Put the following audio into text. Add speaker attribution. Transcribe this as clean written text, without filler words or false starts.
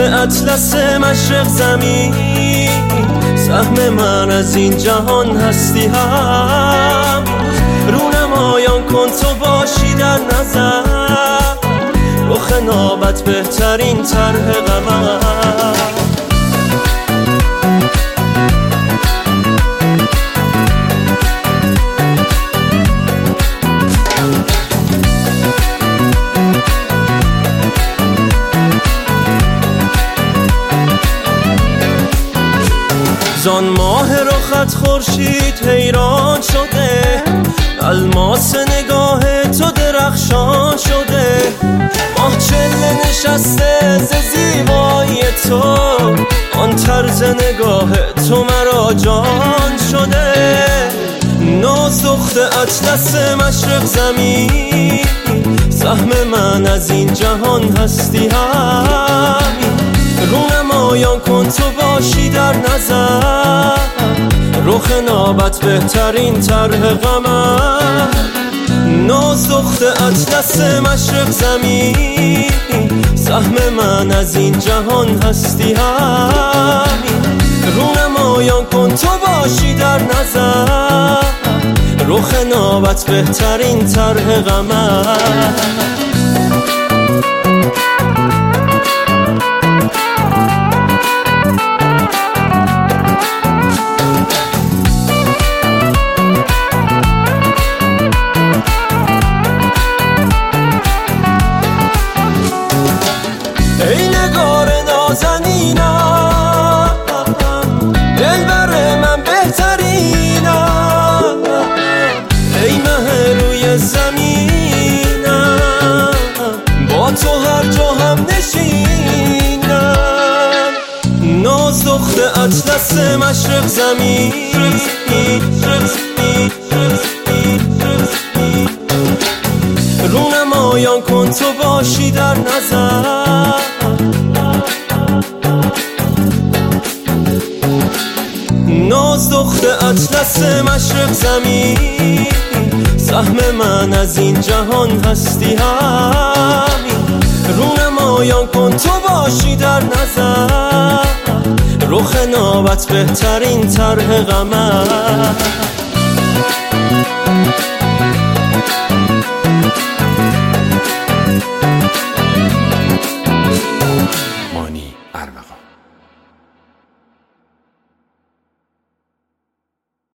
Speaker 1: اطلس مشرق زمین، سهم من از این جهان هستی هم. رونمایان کن تو باشی در نظر، رخ نابت بهترین طرح قمر. زان ماه رخت خورشید حیران شده، الماس نگاه تو درخشان شده. ماه چله نشسته ز زیبایی تو، آن طرز نگاه تو مرا جان شده. ناز دخت اطلس مشرق زمین، سهم من از این جهان هستی همین. رونمایان کن تو باشی در نظر، رخ نابت بهترین طرح قمر. ناز دخت اطلس مشرق زمین، سهم من از این جهان هستی همین. رونمایان کن تو باشی در نظر، رخ نابت بهترین طرح قمر. ای نگار نازنینم، دلبر من بهترینم. ای مه روی زمینم، با تو هر جا هم نشینم. ناز دخت اطلس مشرق زمین، رونمایان کن تو باشی در نظر. ناز دخت اطلس مشرق زمین، سهم من از این جهان هستی همین. رونمایان کن تو باشی در نظر، رخ نابت بهترین طرح قمر.